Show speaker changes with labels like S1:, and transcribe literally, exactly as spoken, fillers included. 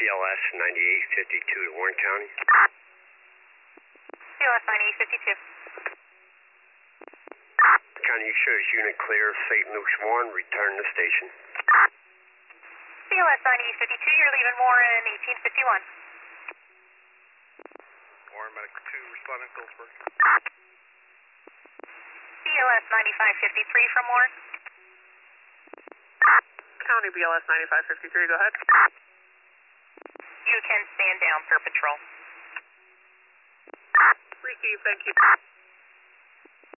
S1: B L S ninety-eight fifty-two to Warren County.
S2: B L S ninety-eight fifty-two.
S1: County, you show us unit clear, Saint Luke's one, return to station.
S2: B L S ninety-eight fifty-two, you're leaving Warren eighteen fifty-one.
S3: Warren Medic two, responding Phillipsburg.
S2: B L S ninety-five fifty-three from Warren.
S4: County B L S ninety-five fifty-three, go ahead.
S2: You can stand down per patrol.
S4: Receive, thank you.